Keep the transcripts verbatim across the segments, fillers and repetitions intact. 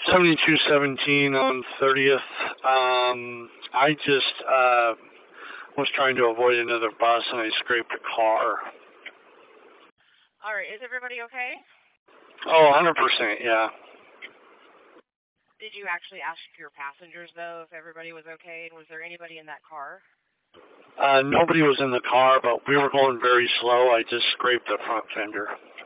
seventy-two seventeen on thirtieth. Um, I just uh, was trying to avoid another bus and I scraped a car. All right, is everybody okay? Oh, one hundred percent, yeah. Did you actually ask your passengers, though, if everybody was okay? And was there anybody in that car? Uh, nobody was in the car, but we were going very slow. I just scraped the front fender.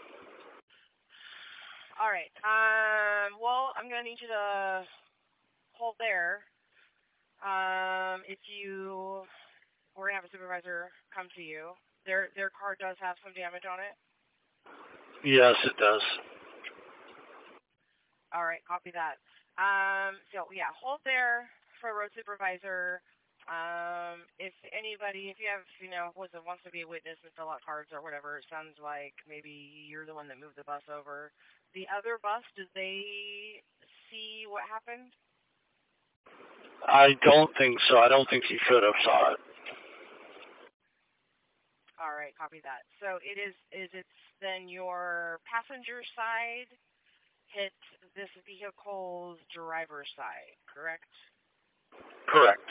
All right. Um, well, I'm going to need you to hold there. Um, if you, we're going to have a supervisor come to you. Their their car does have some damage on it? Yes, it does. All right, copy that. Um, so, yeah, hold there for a road supervisor. Um, if anybody, if you have, you know, was it wants to be a witness and fill out cards or whatever, it sounds like maybe you're the one that moved the bus over. The other bus, did they see what happened? I don't think so. I don't think he could have saw it. All right, copy that. So it is, is it then your passenger side hit this vehicle's driver's side, correct? Correct.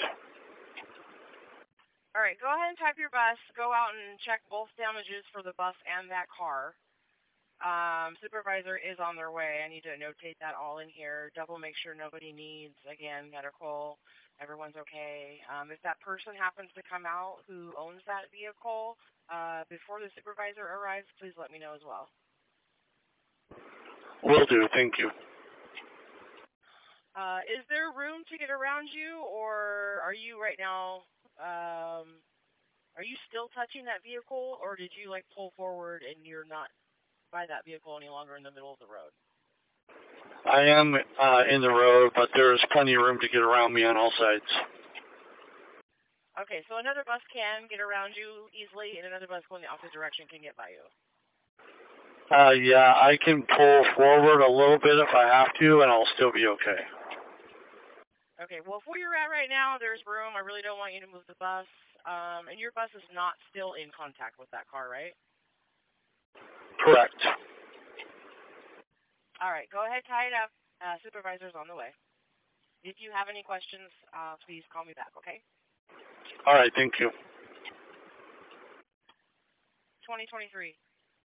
All right, go ahead and type your bus. Go out and check both damages for the bus and that car. Um, supervisor is on their way. I need to notate that all in here. Double make sure nobody needs, again, medical. Everyone's okay. Um, if that person happens to come out who owns that vehicle uh, before the supervisor arrives, please let me know as well. Will do. Thank you. Uh, is there room to get around you, or are you right now... Um, are you still touching that vehicle, or did you like pull forward and you're not by that vehicle any longer in the middle of the road? I am uh, in the road, but there's plenty of room to get around me on all sides. Okay, so another bus can get around you easily, and another bus going the opposite direction can get by you. Uh, yeah, I can pull forward a little bit if I have to, and I'll still be okay. Okay, well, if where you're at right now, there's room. I really don't want you to move the bus. Um, and your bus is not still in contact with that car, right? Correct. All right, go ahead, tie it up. Uh, supervisor's on the way. If you have any questions, uh, please call me back, okay? All right, thank you. twenty twenty-three.